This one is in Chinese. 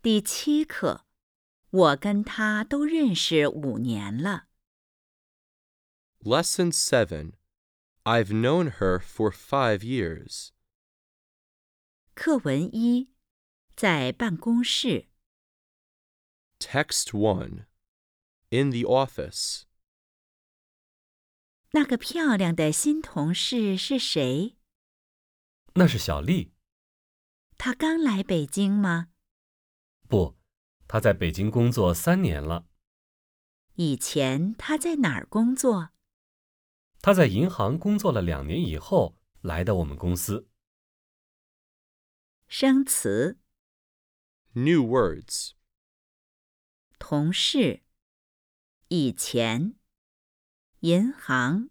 第7课，我跟他都认识5年了。 Lesson 7. I've known her for 5 years. 课文1，在办公室。 Text 1. In the office. 那个漂亮的新同事是谁？ 那是小丽。 她刚来北京吗？ 不，她在北京工作3年了。 以前她在哪儿工作？ 她在银行工作了2年以后来的我们公司。 生词： New words. 同事、以前、银行。